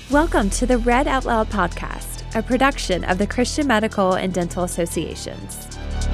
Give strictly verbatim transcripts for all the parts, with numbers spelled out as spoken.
Welcome to the Read Out Loud podcast, a production of the Christian Medical and Dental Associations.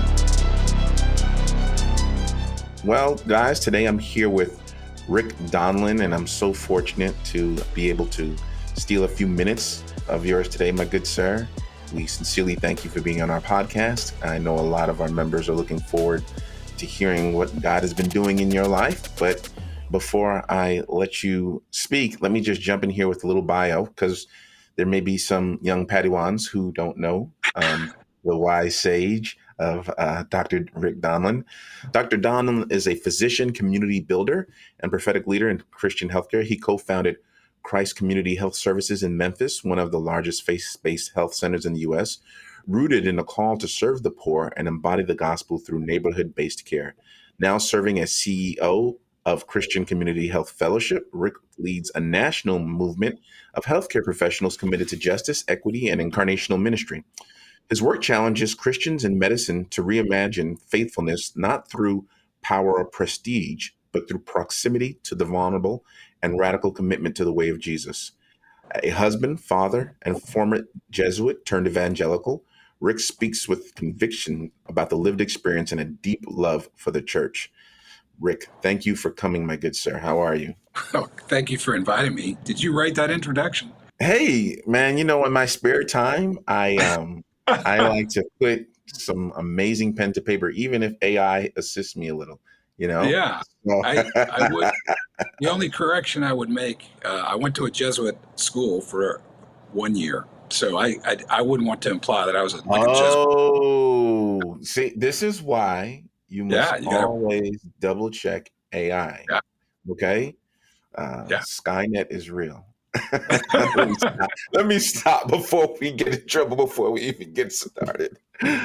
Well, guys, today I'm here with Rick Donlin, and I'm so fortunate to be able to steal a few minutes of yours today, my good sir. We sincerely thank you for being on our podcast. I know a lot of our members are looking forward to hearing what God has been doing in your life, but before I let you speak, let me just jump in here with a little bio, because there may be some young Padawans who don't know um, the wise sage of uh, Doctor Rick Donlin. Doctor Donlin is a physician, community builder, and prophetic leader in Christian healthcare. He co-founded Christ Community Health Services in Memphis, one of the largest faith-based health centers in the U S, rooted in a call to serve the poor and embody the gospel through neighborhood-based care. Now serving as C E O of Christian Community Health Fellowship, Rick leads a national movement of healthcare professionals committed to justice, equity, and incarnational ministry. His work challenges Christians in medicine to reimagine faithfulness not through power or prestige, but through proximity to the vulnerable and radical commitment to the way of Jesus. A husband, father, and former Jesuit turned evangelical, Rick speaks with conviction about the lived experience and a deep love for the church. Rick, thank you for coming, my good sir. How are you? Oh, thank you for inviting me. Did you write that introduction? Hey, man, you know, in my spare time, I um I like to put some amazing pen to paper, even if A I assists me a little, you know? Yeah, So- I, I would. The only correction I would make, uh, I went to a Jesuit school for one year, so I, I I wouldn't want to imply that I was a, like a Jesuit. Oh, see, this is why you must Yeah, you gotta- always double check A I. Yeah. Okay? Uh, Yeah. Skynet is real. let, me stop. Let me stop before we get in trouble, before we even get started.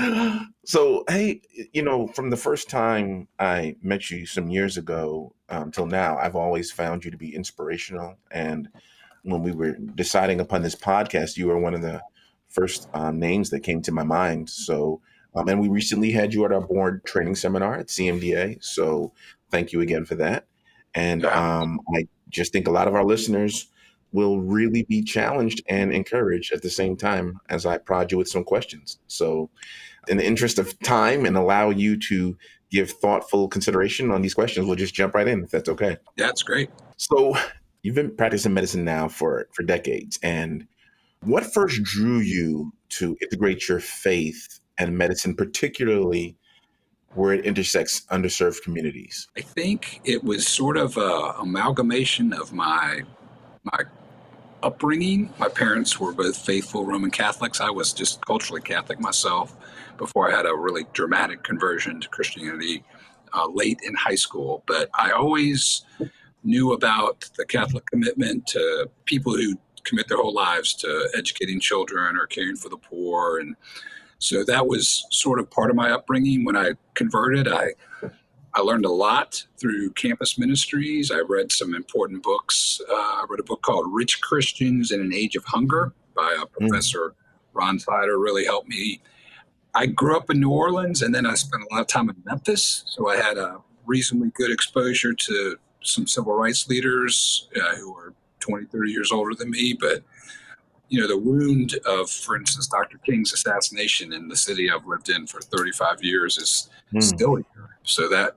So, hey, you know, from the first time I met you some years ago um, till now, I've always found you to be inspirational. And when we were deciding upon this podcast, you were one of the first um, names that came to my mind. So, um, and we recently had you at our board training seminar at C M D A. So thank you again for that. And Yeah. um, I just think a lot of our listeners will really be challenged and encouraged at the same time as I prod you with some questions. So in the interest of time and allow you to give thoughtful consideration on these questions, we'll just jump right in, if that's okay. That's great. So you've been practicing medicine now for, for decades. And what first drew you to integrate your faith and medicine, particularly where it intersects underserved communities? I think it was sort of a amalgamation of my my upbringing. My parents were both faithful Roman Catholics. I was just culturally Catholic myself before I had a really dramatic conversion to Christianity uh, late in high school. But I always knew about the Catholic commitment to people who commit their whole lives to educating children or caring for the poor. And so that was sort of part of my upbringing. When I converted, I I learned a lot through campus ministries. I read some important books. Uh, I read a book called Rich Christians in an Age of Hunger by a professor, Ron Sider, really helped me. I grew up in New Orleans, and then I spent a lot of time in Memphis. So I had a reasonably good exposure to some civil rights leaders uh, who were twenty, thirty years older than me. But, you know, the wound of, for instance, Doctor King's assassination in the city I've lived in for thirty-five years is Hmm. still here. So that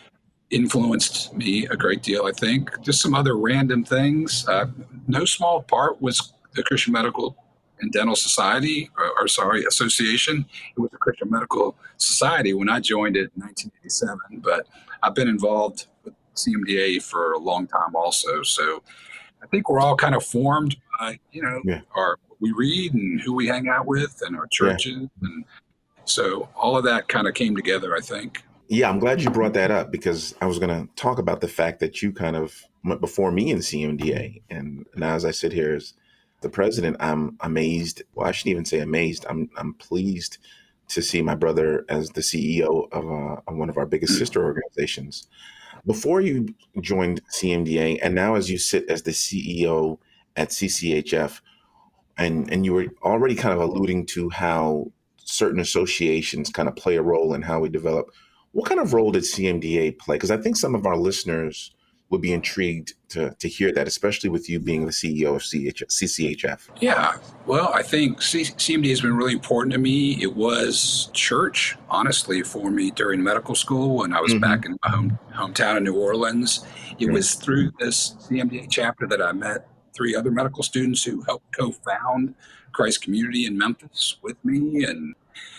influenced me a great deal, I think. Just some other random things. Uh, no small part was the Christian Medical and Dental Society, or, or sorry, Association. It was the Christian Medical Society when I joined it in nineteen eighty-seven. But I've been involved with C M D A for a long time also. So I think we're all kind of formed by, you know, Yeah. our we read and who we hang out with and our churches. And so all of that kind of came together, I think. Yeah, I'm glad you brought that up, because I was going to talk about the fact that you kind of went before me in C M D A. And now as I sit here as the president, I'm amazed. Well, I shouldn't even say amazed. I'm I'm pleased to see my brother as the C E O of, uh, of one of our biggest sister organizations. Before you joined C M D A, and now as you sit as the C E O at C C H F, and, and you were already kind of alluding to how certain associations kind of play a role in how we develop. What kind of role did C M D A play? Because I think some of our listeners would be intrigued to, to hear that, especially with you being the C E O of C C H F. Yeah, well, I think C- CMDA has been really important to me. It was church, honestly, for me during medical school when I was mm-hmm. back in my home, hometown in New Orleans. It mm-hmm. was through this C M D A chapter that I met three other medical students who helped co-found Christ Community in Memphis with me, and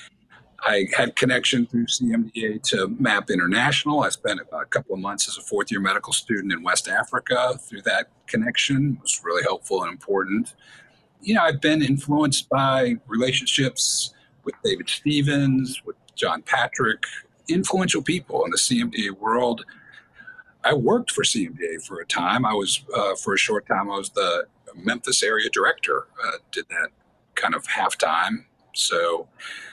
I had connection through C M D A to MAP International. I spent a couple of months as a fourth-year medical student in West Africa through that connection. It was really helpful and important. You know, I've been influenced by relationships with David Stevens, with John Patrick, influential people in the C M D A world. I worked for C M D A for a time. I was, uh, for a short time, I was the Memphis area director, uh, did that kind of half-time. So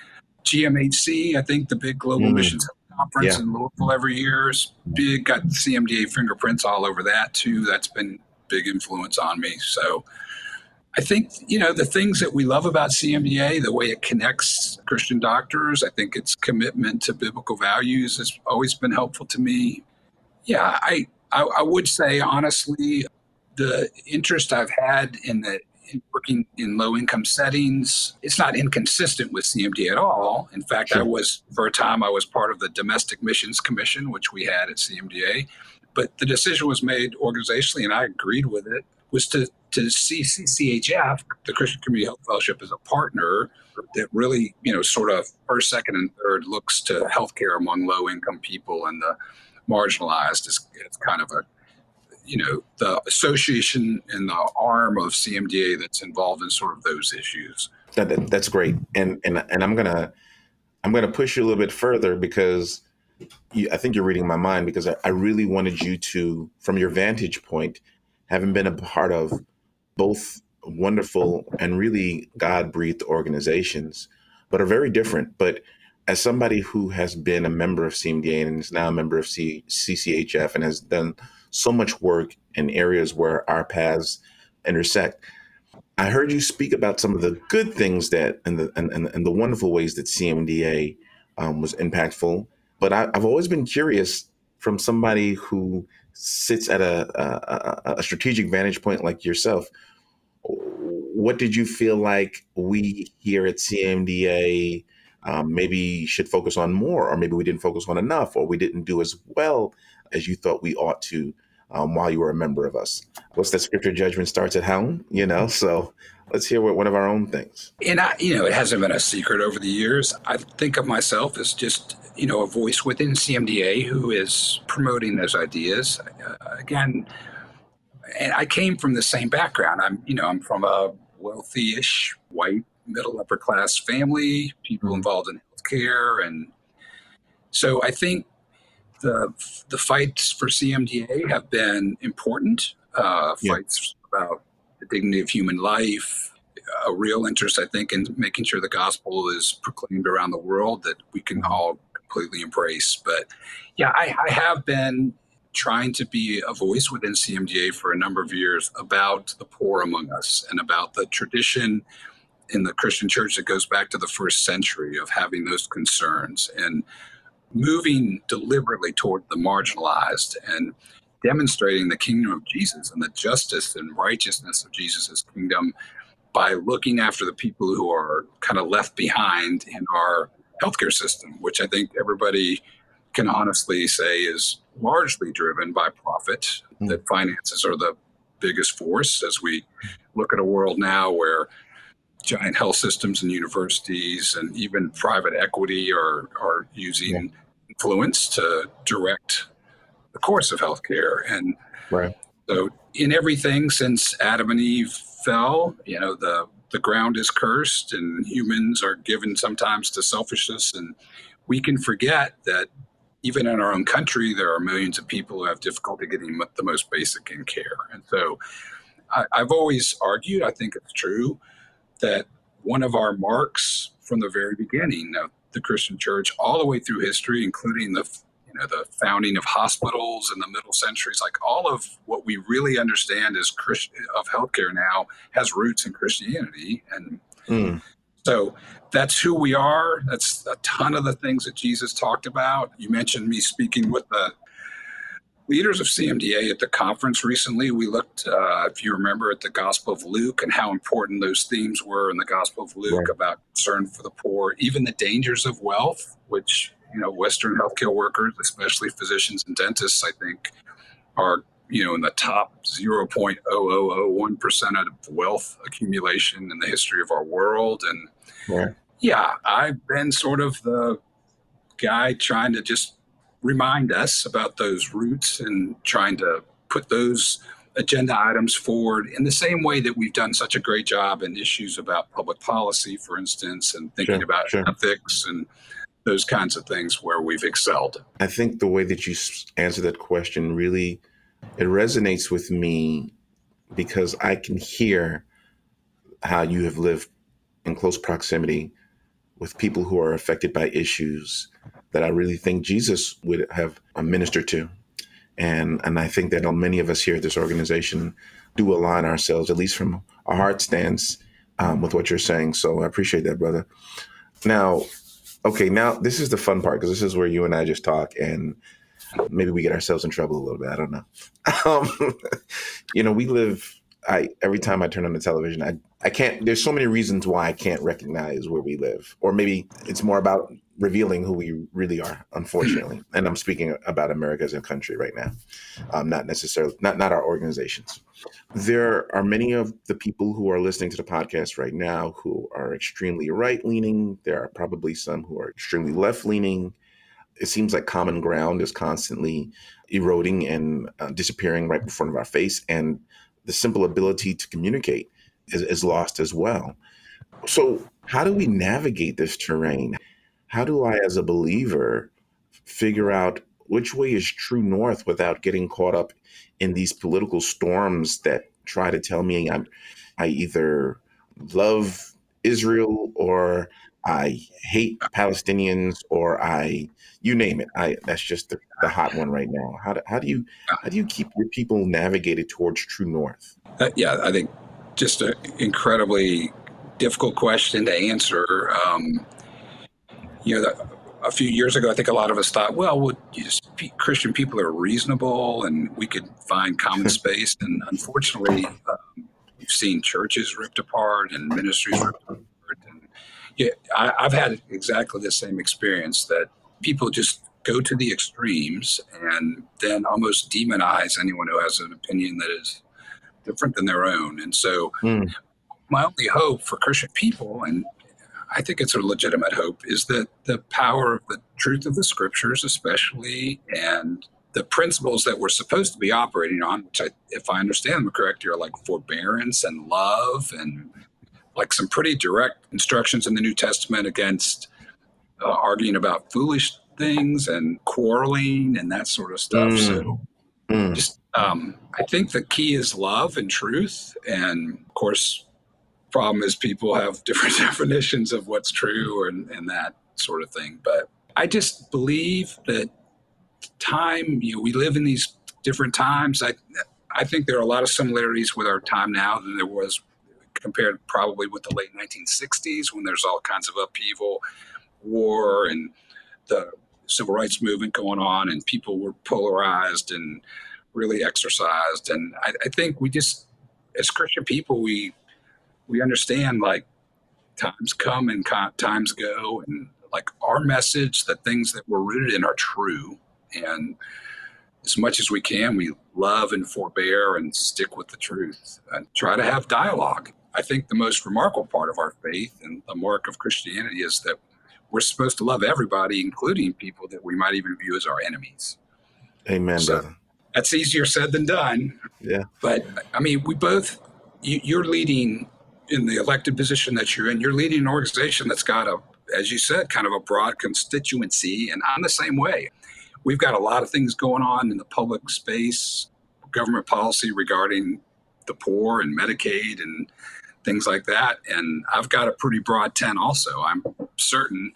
G M H C, I think the big global mm. missions conference yeah. in Louisville every year is big. Got C M D A fingerprints all over that too. That's been big influence on me. So I think, you know, the things that we love about C M D A, the way it connects Christian doctors, I think its commitment to biblical values has always been helpful to me. Yeah, I, I, I would say, honestly, the interest I've had in the in working in low-income settings, it's not inconsistent with C M D A at all. In fact, sure. I was, for a time, I was part of the Domestic Missions Commission, which we had at C M D A. But the decision was made organizationally, and I agreed with it, was to, to see C C H F, the Christian Community Health Fellowship, as a partner that really, you know, sort of first, second, and third looks to healthcare among low-income people and the marginalized as, as kind of a, you know, the association and the arm of C M D A that's involved in sort of those issues. That, that, that's great. And, and, and I'm going to, I'm going to push you a little bit further because you, I think you're reading my mind, because I, I really wanted you to, from your vantage point, having been a part of both wonderful and really God-breathed organizations, but are very different. But as somebody who has been a member of C M D A and is now a member of C- CCHF and has done so much work in areas where our paths intersect, I heard you speak about some of the good things that and the and, and, and the wonderful ways that C M D A um, was impactful. But I, I've always been curious, from somebody who sits at a, a, a strategic vantage point like yourself, what did you feel like we here at C M D A um, maybe should focus on more, or maybe we didn't focus on enough, or we didn't do as well as you thought we ought to um, while you were a member of us? What's that scripture? Judgment starts at home, you know? So let's hear what one of our own things. And, I, you know, it hasn't been a secret over the years. I think of myself as just, you know, a voice within C M D A who is promoting those ideas. Uh, again, and I came from the same background. I'm, you know, I'm from a wealthy-ish, white, middle upper class family, people involved in healthcare. And so I think the the fights for C M D A have been important. Uh, yeah. Fights about the dignity of human life, a real interest, I think, in making sure the gospel is proclaimed around the world that we can all completely embrace. But yeah, I, I have been trying to be a voice within C M D A for a number of years about the poor among us and about the tradition in the Christian church that goes back to the first century of having those concerns and moving deliberately toward the marginalized and demonstrating the kingdom of Jesus and the justice and righteousness of Jesus' kingdom by looking after the people who are kind of left behind in our healthcare system, which I think everybody can honestly say is largely driven by profit, mm. that finances are the biggest force as we look at a world now where giant health systems and universities and even private equity are, are using yeah. influence to direct the course of healthcare. And right. so in everything since Adam and Eve fell, you know, the, the ground is cursed and humans are given sometimes to selfishness. And we can forget that even in our own country, there are millions of people who have difficulty getting the most basic in care. And so I, I've always argued, I think it's true, that one of our marks from the very beginning of the Christian church, all the way through history, including the you know the founding of hospitals in the middle centuries, like all of what we really understand as Christ- of healthcare now has roots in Christianity. And mm. so that's who we are. That's a ton of the things that Jesus talked about. You mentioned me speaking with the leaders of C M D A at the conference recently, we looked, uh, if you remember, at the Gospel of Luke and how important those themes were in the Gospel of Luke Right. about concern for the poor, even the dangers of wealth, which, you know, Western healthcare workers, especially physicians and dentists, I think, are, you know, in the top zero point zero zero zero one percent of wealth accumulation in the history of our world. And Right. yeah, I've been sort of the guy trying to just remind us about those roots and trying to put those agenda items forward in the same way that we've done such a great job in issues about public policy, for instance, and thinking Sure, about sure. ethics and those kinds of things where we've excelled. I think the way that you s- answer that question really, it resonates with me because I can hear how you have lived in close proximity with people who are affected by issues that I really think Jesus would have ministered to. And and I think that many of us here at this organization do align ourselves, at least from our heart stance, um, with what you're saying. So I appreciate that, brother. Now, okay, now this is the fun part, because this is where you and I just talk, and maybe we get ourselves in trouble a little bit. I don't know. Um, you know, we live, I every time I turn on the television, I, I can't, there's so many reasons why I can't recognize where we live. Or maybe it's more about revealing who we really are, unfortunately. And I'm speaking about America as a country right now, um, not necessarily, not, not our organizations. There are many of the people who are listening to the podcast right now who are extremely right-leaning. There are probably some who are extremely left-leaning. It seems like common ground is constantly eroding and uh, disappearing right in front of our face. And the simple ability to communicate is, is lost as well. So how do we navigate this terrain? How do I, as a believer, figure out which way is true north without getting caught up in these political storms that try to tell me I'm, I either love Israel or I hate Palestinians or I, you name it. I that's just the, the hot one right now. How do, how do you how do you keep your people navigated towards true north? Uh, yeah, I think just an incredibly difficult question to answer. Um, you know, the, a few years ago, I think a lot of us thought, well, would you just, Christian people are reasonable and we could find common space. And unfortunately, um, we've seen churches ripped apart and ministries ripped apart. And yeah, I, I've had exactly the same experience that people just go to the extremes and then almost demonize anyone who has an opinion that is different than their own. And so Mm. my only hope for Christian people, and I think it's a legitimate hope, is that the power of the truth of the scriptures, especially, and the principles that we're supposed to be operating on, which I, if I understand them correctly, are like forbearance and love and like some pretty direct instructions in the New Testament against uh, arguing about foolish things and quarreling and that sort of stuff. Mm. So Mm. just, um, I think the key is love and truth. And of course, problem is people have different definitions of what's true and, and that sort of thing. But I just believe that time, you know, we live in these different times. I, I think there are a lot of similarities with our time now than there was compared probably with the late nineteen sixties when there's all kinds of upheaval, war, and the civil rights movement going on, and people were polarized and really exercised. And I, I think we just, as Christian people, we we understand like times come and co- times go, and like our message, the things that we're rooted in are true. And as much as we can, we love and forbear and stick with the truth and try to have dialogue. I think the most remarkable part of our faith and the mark of Christianity is that we're supposed to love everybody, including people that we might even view as our enemies. Amen, So brother. that's easier said than done. Yeah. But I mean, we both, you, you're leading in the elected position that you're in, you're leading an organization that's got a, as you said, kind of a broad constituency. And I'm the same way. We've got a lot of things going on in the public space, government policy regarding the poor and Medicaid and things like that. And I've got a pretty broad tent also. I'm certain.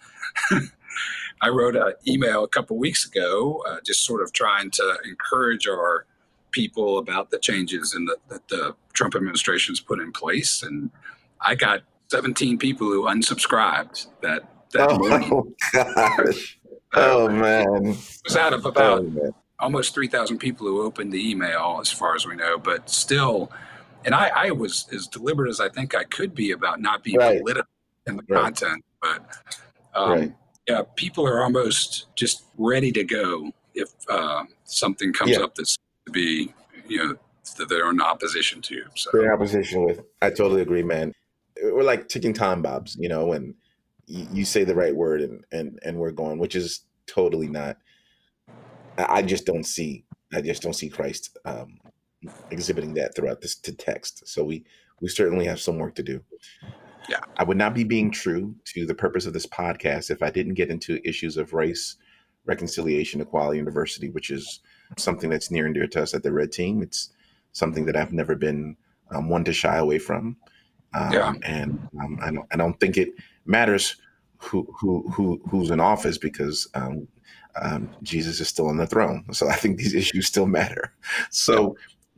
I wrote an email a couple weeks ago, uh, just sort of trying to encourage our people about the changes in the, that the Trump administration's put in place. And I got seventeen people who unsubscribed that, that Oh, morning. gosh. Oh, man. It was out of about Oh, man. almost three thousand people who opened the email, as far as we know, but still, and I, I was as deliberate as I think I could be about not being Right. political in the Right. content, but um, Right. yeah, people are almost just ready to go if uh, something comes Yeah. up that's to be, you know, that they're in opposition to. So They're in opposition with. I totally agree, man. We're like ticking time bombs, you know, and you, you say the right word and, and, and we're going, which is totally not. I I just don't see. I just don't see Christ um, exhibiting that throughout this to text. So we we certainly have some work to do. Yeah. I would not be being true to the purpose of this podcast if I didn't get into issues of race, reconciliation, equality, and diversity, which is something that's near and dear to us at the Red Team. It's something that I've never been um, one to shy away from. Um, Yeah. And um, I don't I don't think it matters who who who who's in office because um, um, Jesus is still on the throne. So I think these issues still matter. So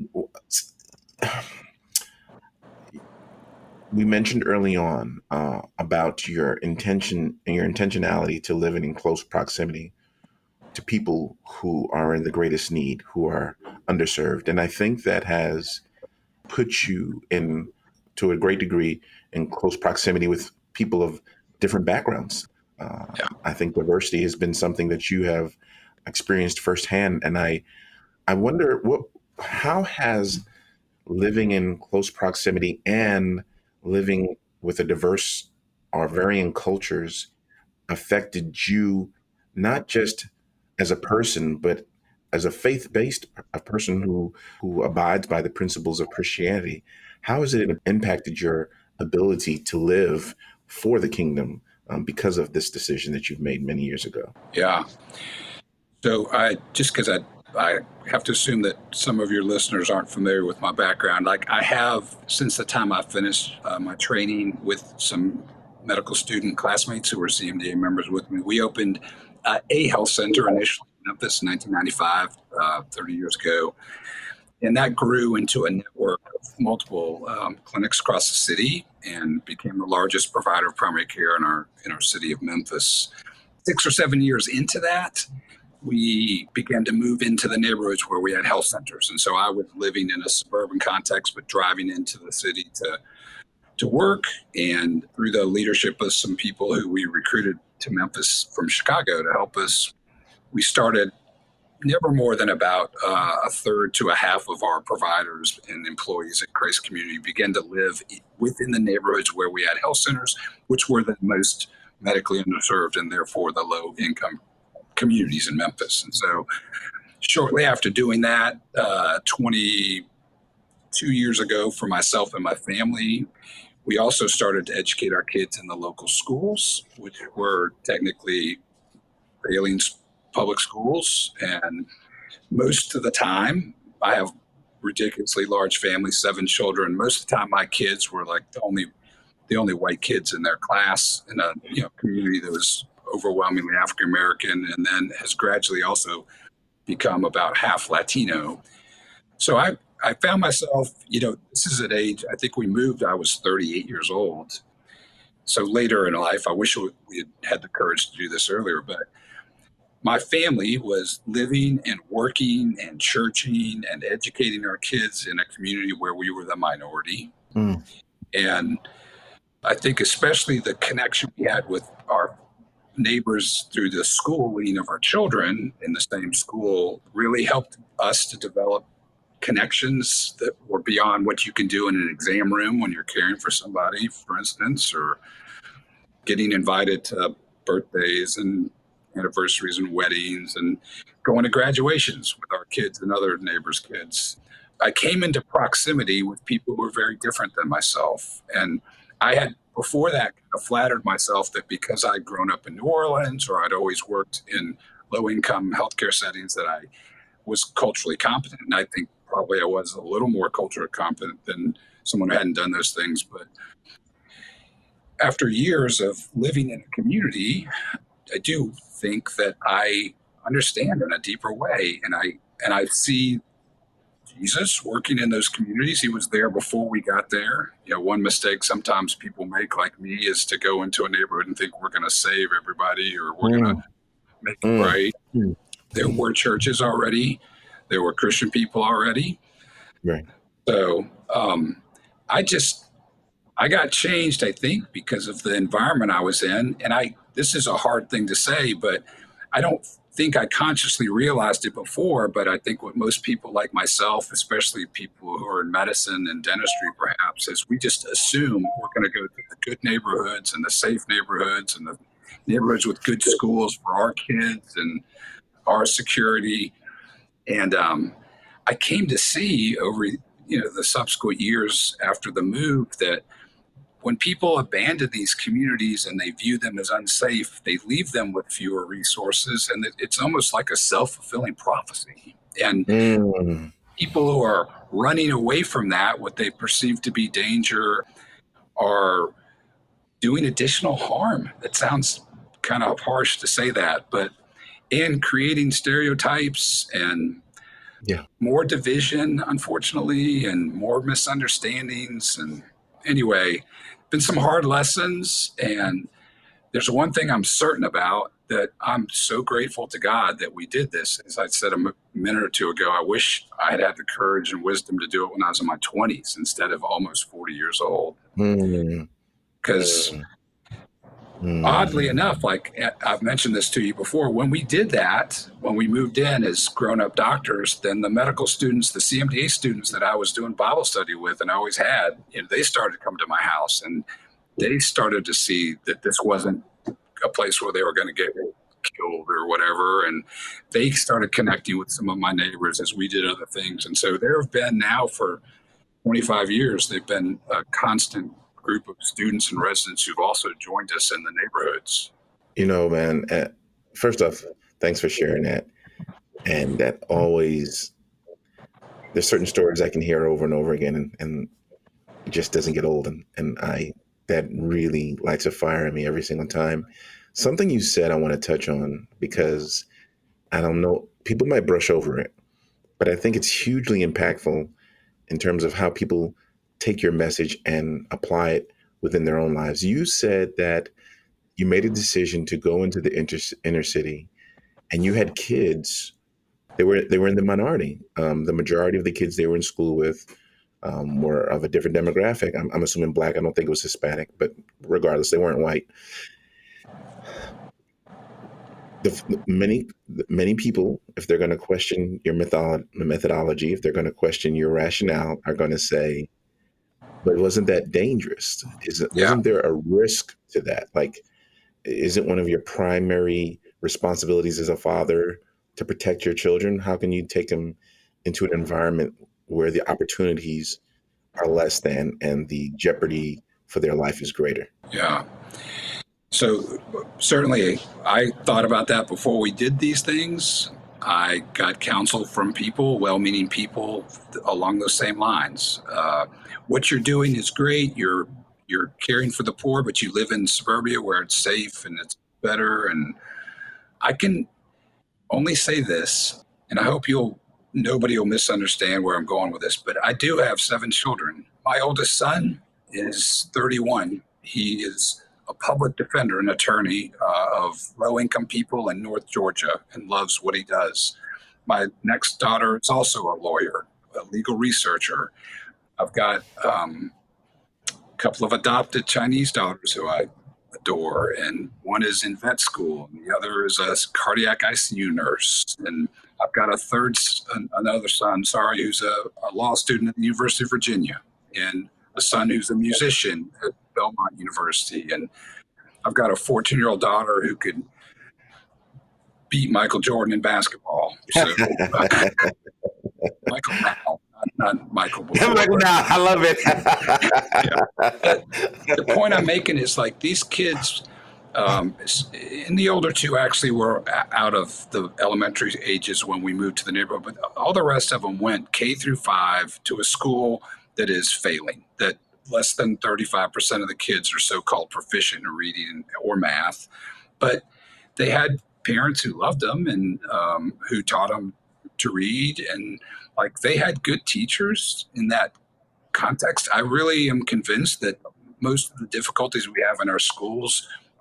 we mentioned early on uh, about your intention and your intentionality to living in close proximity to people who are in the greatest need, who are underserved. And I think that has put you in, to a great degree, in close proximity with people of different backgrounds. Uh, Yeah. I think diversity has been something that you have experienced firsthand. And I, I wonder what, how has living in close proximity and living with a diverse or varying cultures affected you, not just as a person, but as a faith-based a person who who abides by the principles of Christianity? How has it impacted your ability to live for the kingdom um, because of this decision that you've made many years ago? Yeah. So I just because I I have to assume that some of your listeners aren't familiar with my background. Like I have since the time I finished uh, my training with some medical student classmates who were C M D A members with me. We opened uh, a health center initially in Memphis in nineteen ninety-five, uh, thirty years ago. And that grew into a network of multiple um, clinics across the city and became the largest provider of primary care in our in our city of Memphis. Six or seven years into that, we began to move into the neighborhoods where we had health centers. And so I was living in a suburban context, but driving into the city to to work. And through the leadership of some people who we recruited to Memphis from Chicago to help us, we started never more than about uh, a third to a half of our providers and employees at Christ Community began to live within the neighborhoods where we had health centers, which were the most medically underserved and therefore the low income communities in Memphis. And so shortly after doing that, uh, twenty-two years ago for myself and my family, we also started to educate our kids in the local schools, which were technically failing public schools. And most of the time, I have ridiculously large family, seven children. Most of the time, my kids were like the only the only white kids in their class in a you know community that was overwhelmingly African American, and then has gradually also become about half Latino. So I I found myself, you know, this is an age. I think we moved. I was thirty-eight years old. So later in life, I wish we had had the courage to do this earlier, but my family was living and working and churching and educating our kids in a community where we were the minority. Mm. And I think especially the connection we had with our neighbors through the schooling of our children in the same school really helped us to develop connections that were beyond what you can do in an exam room when you're caring for somebody, for instance, or getting invited to birthdays and anniversaries and weddings and going to graduations with our kids and other neighbors' kids. I came into proximity with people who were very different than myself. And I had, before that, kind of flattered myself that because I'd grown up in New Orleans or I'd always worked in low-income healthcare settings that I was culturally competent. And I think probably I was a little more culturally competent than someone who hadn't done those things. But after years of living in a community, I do think that I understand in a deeper way. And I and I see Jesus working in those communities. He was there before we got there. You know, one mistake sometimes people make, like me, is to go into a neighborhood and think we're going to save everybody or we're Mm. going to make it Mm. right. Mm. There were churches already. There were Christian people already. Right. So um, I just, I got changed, I think, because of the environment I was in. And I, this is a hard thing to say, but I don't think I consciously realized it before. But I think what most people like myself, especially people who are in medicine and dentistry, perhaps, is we just assume we're going to go to the good neighborhoods and the safe neighborhoods and the neighborhoods with good schools for our kids and our security. And um, I came to see over, you know, the subsequent years after the move that when people abandon these communities and they view them as unsafe, they leave them with fewer resources. And it's almost like a self-fulfilling prophecy. And mm. people who are running away from that, what they perceive to be danger, are doing additional harm. It sounds kind of harsh to say that, but in creating stereotypes and yeah. more division, unfortunately, and more misunderstandings. And anyway, been some hard lessons. And there's one thing I'm certain about, that I'm so grateful to God that we did this. As I said a minute or two ago, I wish I had had the courage and wisdom to do it when I was in my twenties instead of almost forty years old. Because mm. mm. oddly enough, like I've mentioned this to you before, when we did that, when we moved in as grown-up doctors, then the medical students, the C M D A students that I was doing Bible study with and I always had, you know, they started to come to my house and they started to see that this wasn't a place where they were going to get killed or whatever. And they started connecting with some of my neighbors as we did other things. And so there have been now for twenty-five years, they've been a constant group of students and residents who've also joined us in the neighborhoods. You know, man, uh, first off, thanks for sharing that. And that always, there's certain stories I can hear over and over again, and, and it just doesn't get old. And, and I, that really lights a fire in me every single time. Something you said I want to touch on, because I don't know, people might brush over it, but I think it's hugely impactful in terms of how people take your message and apply it within their own lives. You said that you made a decision to go into the inter, inner city, and you had kids. They were they were in the minority. Um, the majority of the kids they were in school with um, were of a different demographic. I'm, I'm assuming Black. I don't think it was Hispanic, but regardless, they weren't white. The, many many people, if they're going to question your method, methodology, if they're going to question your rationale, are going to say, but wasn't that dangerous? Is it, yeah. Wasn't there a risk to that? Like, isn't one of your primary responsibilities as a father to protect your children? How can you take them into an environment where the opportunities are less than and the jeopardy for their life is greater? Yeah. So certainly I thought about that before we did these things. I got counsel from people, well-meaning people along those same lines. Uh, what you're doing is great. You're you're caring for the poor, but you live in suburbia where it's safe and it's better. And I can only say this, and I hope you'll nobody will misunderstand where I'm going with this, but I do have seven children. My oldest son is thirty-one. He is a public defender, an attorney uh, of low-income people in North Georgia, and loves what he does. My next daughter is also a lawyer, a legal researcher. I've got um, a couple of adopted Chinese daughters who I adore, and one is in vet school, and the other is a cardiac I C U nurse. And I've got a third, another son, sorry, who's a, a law student at the University of Virginia, and a son who's a musician at Belmont University. And I've got a fourteen-year-old daughter who could beat Michael Jordan in basketball. So, uh, Michael now, not, not Michael before. Michael now, I love it. Yeah. The point I'm making is, like, these kids, um, and the older two actually were out of the elementary ages when we moved to the neighborhood, but all the rest of them went K through five to a school that is failing, that less than thirty-five percent of the kids are so-called proficient in reading or math. But they had parents who loved them and um, who taught them to read. And like they had good teachers in that context. I really am convinced that most of the difficulties we have in our schools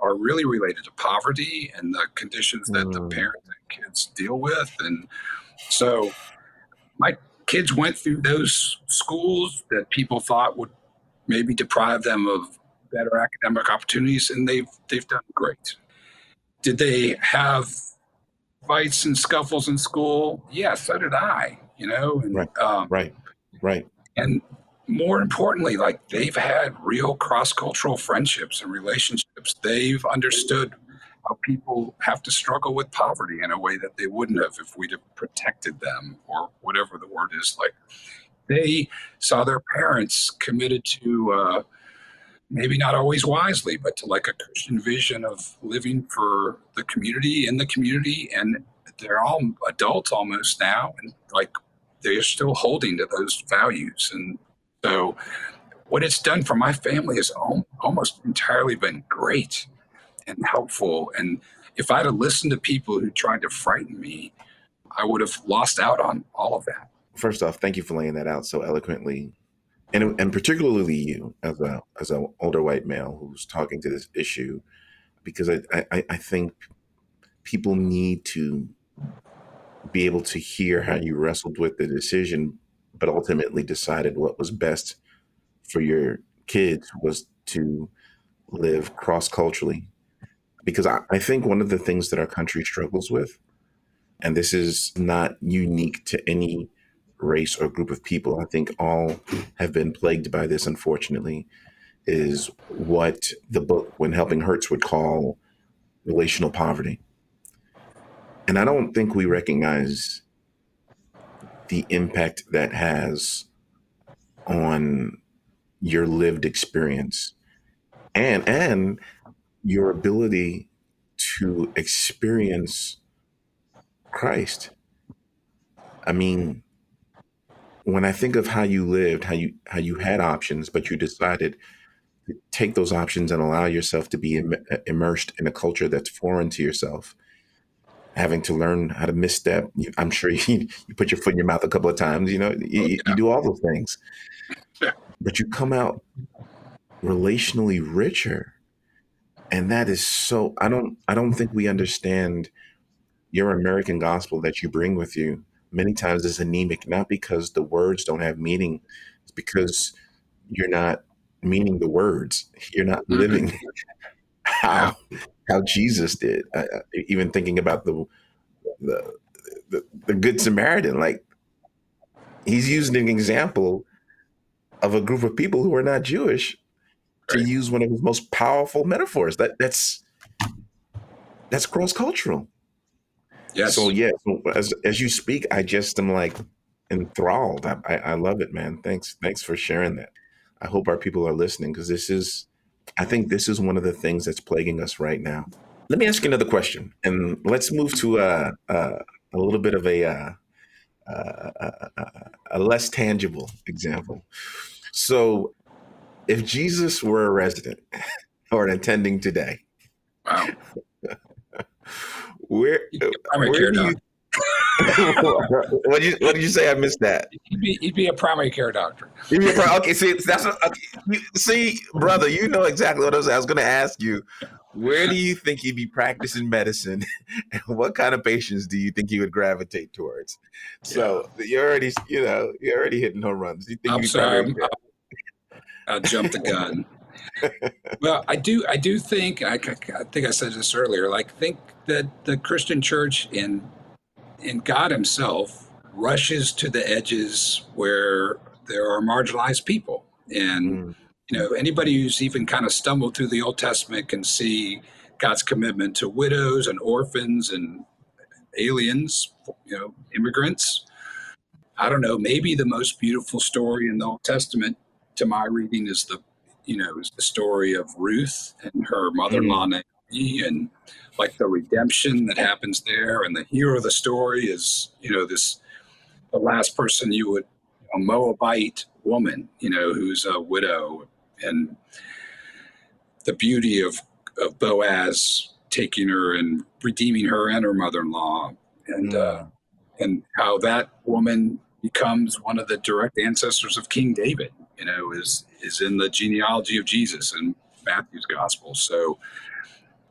are really related to poverty and the conditions that the Mm. parents and kids deal with. And so my kids went through those schools that people thought would maybe deprive them of better academic opportunities, and they've they've done great. Did they have fights and scuffles in school? Yeah, so did I. You know, and Right, um, right, right. and more importantly, like they've had real cross-cultural friendships and relationships. They've understood how people have to struggle with poverty in a way that they wouldn't have if we'd have protected them, or whatever the word is. Like they saw their parents committed to uh, maybe not always wisely, but to like a Christian vision of living for the community, in the community. And they're all adults almost now, and like they're still holding to those values. And so what it's done for my family has al- almost entirely been great and helpful. And if I'd have listened to people who tried to frighten me, I would have lost out on all of that. First off, thank you for laying that out so eloquently, and and particularly you as a as an older white male who's talking to this issue, because I I, I think people need to be able to hear how you wrestled with the decision, but ultimately decided what was best for your kids was to live cross culturally. Because I, I think one of the things that our country struggles with, and this is not unique to any race or group of people, I think all have been plagued by this, unfortunately, is what the book When Helping Hurts would call relational poverty. And I don't think we recognize the impact that has on your lived experience and and your ability to experience Christ. I mean, when I think of how you lived, how you how you had options, but you decided to take those options and allow yourself to be Im- immersed in a culture that's foreign to yourself, having to learn how to misstep. You, I'm sure you, you put your foot in your mouth a couple of times. You know, you, Oh, you yeah. do all those things, Yeah. but you come out relationally richer, and that is so. I don't. I don't think we understand your American gospel that you bring with you. Many times is anemic, not because the words don't have meaning, it's because you're not meaning the words. You're not Mhm. living Yeah. how how Jesus did. Uh, uh, even thinking about the the, the the Good Samaritan, like he's using an example of a group of people who are not Jewish to Right. use one of his most powerful metaphors. That that's that's cross cultural. Yes. So yeah, so as as you speak, I just am like enthralled. I, I I love it, man. Thanks thanks for sharing that. I hope our people are listening because this is, I think this is one of the things that's plaguing us right now. Let me ask you another question, and let's move to a a, a little bit of a, uh, uh, a a a less tangible example. So, if Jesus were a resident or an attending today, Wow. where He'd be a primary where care do you doctor. what did you what did you say? I missed that. He'd be, he'd be a primary care doctor. Give me a pro- okay, see, that's what, okay, you, see, brother, you know exactly what I was. I was going to ask you, where do you think he'd be practicing medicine, and what kind of patients do you think he would gravitate towards? So you're already, you know, you're already hitting home runs. You think I'm he'd be sorry. primary I'm, I jumped the gun. Well, I do. I do think. I, I think I said this earlier. Like, think that the Christian Church and and God Himself rushes to the edges where there are marginalized people, and Mm, you know anybody who's even kind of stumbled through the Old Testament can see God's commitment to widows and orphans and aliens, you know, immigrants. I don't know, maybe the most beautiful story in the Old Testament to my reading is the, you know, is the story of Ruth and her mother-in-law mm, Naomi, and like the redemption that happens there. And the hero of the story is, you know, this, the last person you would, a Moabite woman, you know, who's a widow, and the beauty of, of Boaz taking her and redeeming her and her mother-in-law. And, uh, mm, and how that woman becomes one of the direct ancestors of King David, you know, is is in the genealogy of Jesus in Matthew's gospel. So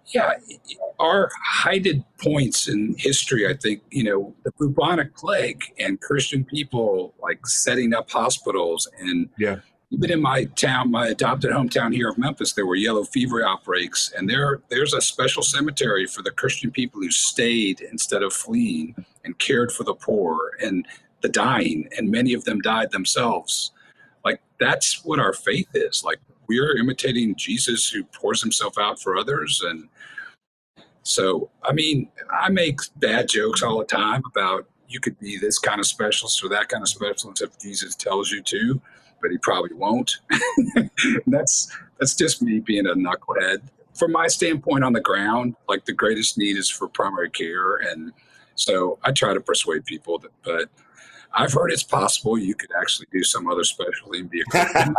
Yeah, our heighted points in history, I think, you know, the bubonic plague and Christian people like setting up hospitals. And Yeah. even in my town, my adopted hometown here of Memphis, there were yellow fever outbreaks. And there, there's a special cemetery for the Christian people who stayed instead of fleeing and cared for the poor and the dying. And many of them died themselves. Like, that's what our faith is. Like, we're imitating Jesus who pours himself out for others. And so, I mean, I make bad jokes all the time about you could be this kind of specialist or that kind of specialist if Jesus tells you to, but he probably won't. that's that's just me being a knucklehead. From my standpoint on the ground, like the greatest need is for primary care. And so I try to persuade people that, but I've heard it's possible you could actually do some other specialty and be a Christian.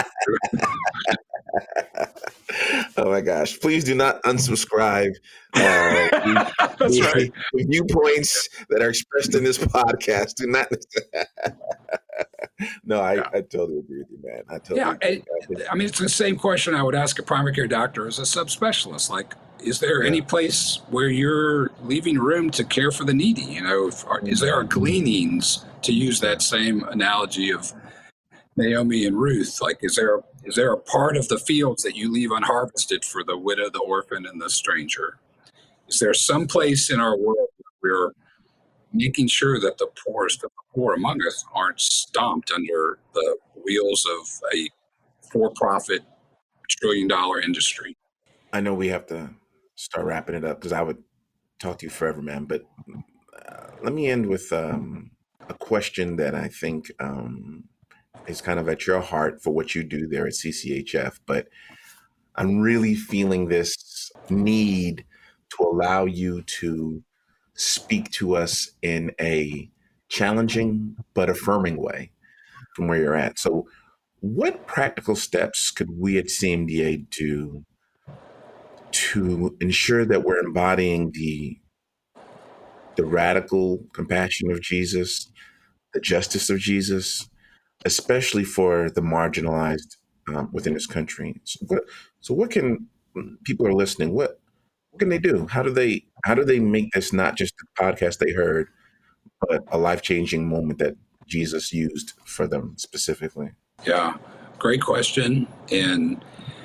Oh my gosh! Please do not unsubscribe. Uh, That's the, right. The viewpoints that are expressed in this podcast do not. No, I, Yeah. I totally agree with you, man. I totally. Yeah, agree. and, I mean, it's the same question I would ask a primary care doctor as a subspecialist. Like, is there Yeah. any place where you're leaving room to care for the needy? You know, if, are, is there gleanings, to use that same analogy of Naomi and Ruth? Like, is there is there a part of the fields that you leave unharvested for the widow, the orphan, and the stranger? Is there some place in our world where we're making sure that the poorest of the poor among us aren't stomped under the wheels of a for-profit trillion-dollar industry? I know we have to start wrapping it up because I would talk to you forever, man. But uh, let me end with um, a question that I think um, is kind of at your heart for what you do there at C C H F. But I'm really feeling this need to allow you to speak to us in a challenging but affirming way from where you're at. So what practical steps could we at C M D A do to ensure that we're embodying the the radical compassion of Jesus, the justice of Jesus, especially for the marginalized um, within this country? So what, so what can people are listening? What what can they do? How do they how do they make this not just a podcast they heard, but a life changing moment that Jesus used for them specifically? Yeah, great question. And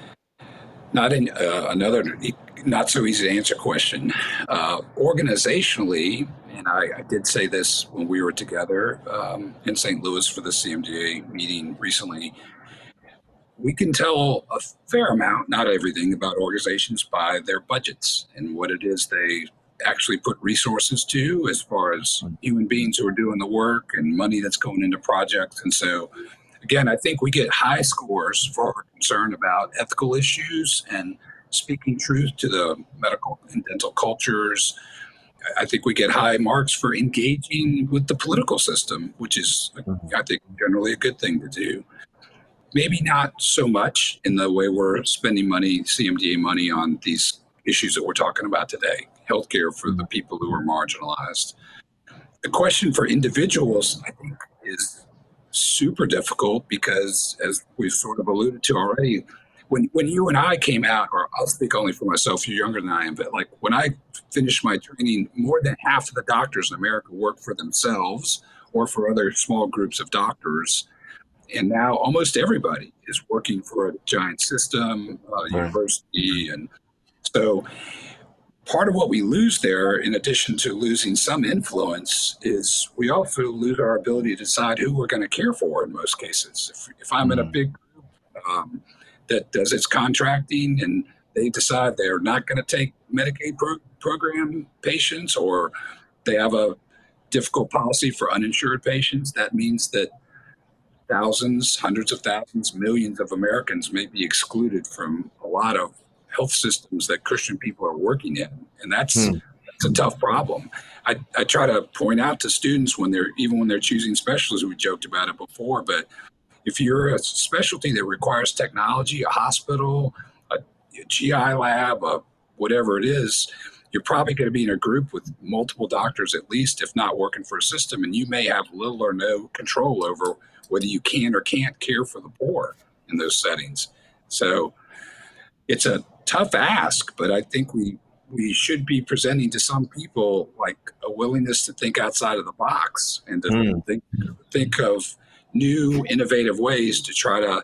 not in uh, another not so easy to answer question. Uh, organizationally, and I, I did say this when we were together um, in Saint Louis for the C M D A meeting recently, we can tell a fair amount, not everything, about organizations by their budgets and what it is they actually put resources to as far as human beings who are doing the work and money that's going into projects. And so, again, I think we get high scores for our concern about ethical issues and speaking truth to the medical and dental cultures. I think we get high marks for engaging with the political system, which is, I think, generally a good thing to do. Maybe not so much in the way we're spending money, C M D A money, on these issues that we're talking about today, healthcare for the people who are marginalized. The question for individuals, I think, is super difficult because, as we've sort of alluded to already, when when you and I came out, or I'll speak only for myself, you're younger than I am, but like when I finished my training, more than half of the doctors in America work for themselves or for other small groups of doctors. And now almost everybody is working for a giant system, uh, Right. university. And so part of what we lose there, in addition to losing some influence, is we also lose our ability to decide who we're going to care for in most cases. If, if I'm in a Mhm. big group um, that does its contracting and they decide they're not going to take Medicaid pro- program patients, or they have a difficult policy for uninsured patients, that means that thousands, hundreds of thousands, millions of Americans may be excluded from a lot of health systems that Christian people are working in. And that's, Hmm. that's a tough problem. I, I try to point out to students when they're, even when they're choosing specialties, we joked about it before, but if you're a specialty that requires technology, a hospital, a, a G I lab, a, whatever it is, you're probably going to be in a group with multiple doctors at least, if not working for a system, and you may have little or no control over whether you can or can't care for the poor in those settings. So it's a tough ask, but I think we we should be presenting to some people like a willingness to think outside of the box and to mm. think think of new, innovative ways to try to.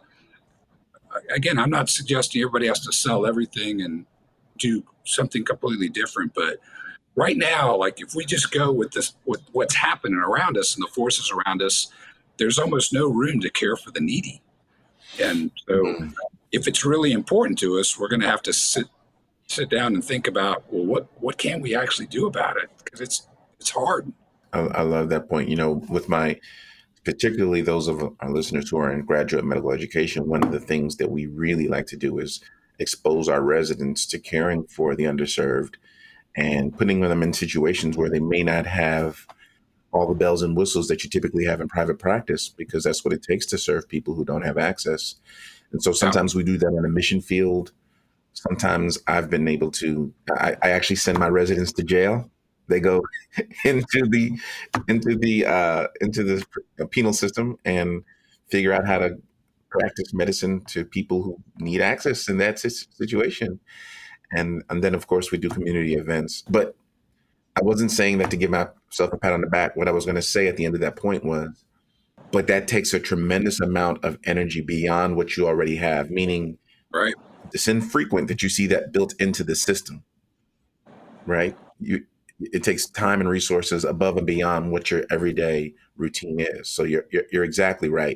Again, I'm not suggesting everybody has to sell everything and do something completely different, but right now, like if we just go with this, with what's happening around us and the forces around us, there's almost no room to care for the needy. And so mm. if it's really important to us, we're going to have to sit sit down and think about, well, what, what can we actually do about it? Because it's, it's hard. I, I love that point. You know, with my, particularly those of our listeners who are in graduate medical education, one of the things that we really like to do is expose our residents to caring for the underserved and putting them in situations where they may not have all the bells and whistles that you typically have in private practice, because that's what it takes to serve people who don't have access. And so sometimes we do that on a mission field. Sometimes I've been able to, I, I actually send my residents to jail. They go into the into the uh, into the penal system and figure out how to practice medicine to people who need access in that situation. And and then, of course, we do community events. But I wasn't saying that to give myself a pat on the back. What I was going to say at the end of that point was, but that takes a tremendous amount of energy beyond what you already have, meaning right. It's infrequent that you see that built into the system, right? You. It takes time and resources above and beyond what your everyday routine is. So you're you're, you're exactly right.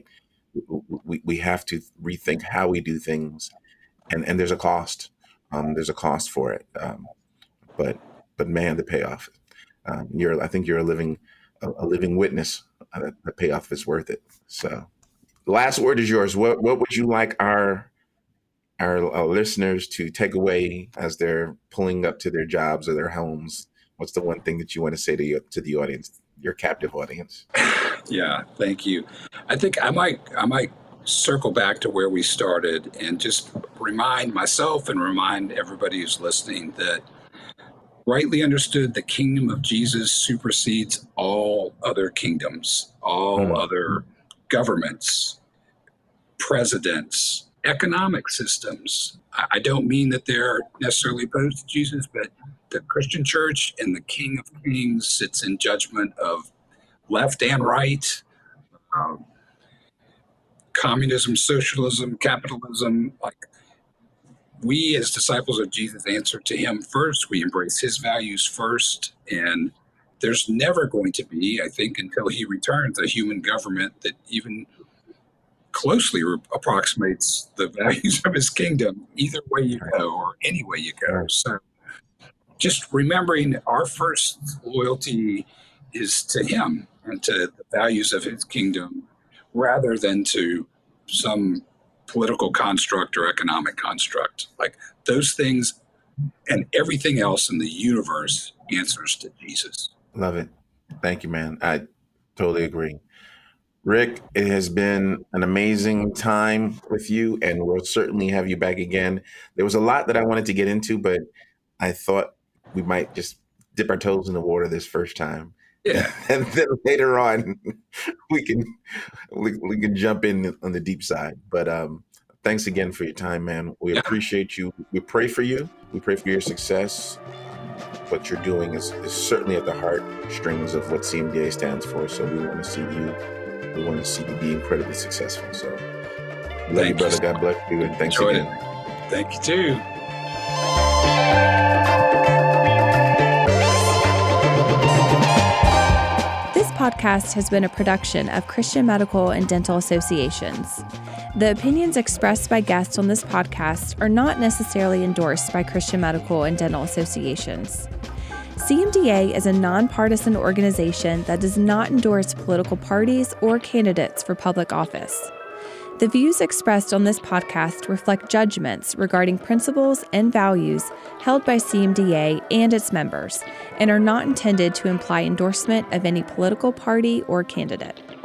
We we have to rethink how we do things, and, and there's a cost. Um, there's a cost for it. Um, but but man, the payoff. Um, you're I think you're a living a, a living witness. Uh, the payoff is worth it. So, the last word is yours. What what would you like our our, our listeners to take away as they're pulling up to their jobs or their homes? What's the one thing that you want to say to you, to the audience, your captive audience? Yeah, thank you. I think I might I might circle back to where we started and just remind myself and remind everybody who's listening that rightly understood, the kingdom of Jesus supersedes all other kingdoms, all mm. other governments, presidents, economic systems. I don't mean that they're necessarily opposed to Jesus, but the Christian church and the King of Kings sits in judgment of left and right, um, communism, socialism, capitalism. Like, we as disciples of Jesus answer to him first. We embrace his values first. And there's never going to be, I think, until he returns, a human government that even closely re- approximates the values of his kingdom, either way you go or any way you go. So just remembering our first loyalty is to him and to the values of his kingdom, rather than to some political construct or economic construct. Like, those things and everything else in the universe answers to Jesus. Love it. Thank you, man. I totally agree. Rick, it has been an amazing time with you, and we'll certainly have you back again. There was a lot that I wanted to get into, but I thought we might just dip our toes in the water this first time. Yeah. And then later on, we can we, we can jump in on the deep side. But um, thanks again for your time, man. We yeah. appreciate you. We pray for you. We pray for your success. What you're doing is, is certainly at the heartstrings of what C M D A stands for. So we want to see you. We want to see you be incredibly successful. So love Thank you, brother. You. God bless you. And thanks Enjoyed again. It. Thank you, too. This podcast has been a production of Christian Medical and Dental Associations. The opinions expressed by guests on this podcast are not necessarily endorsed by Christian Medical and Dental Associations. C M D A is a nonpartisan organization that does not endorse political parties or candidates for public office. The views expressed on this podcast reflect judgments regarding principles and values held by C M D A and its members, and are not intended to imply endorsement of any political party or candidate.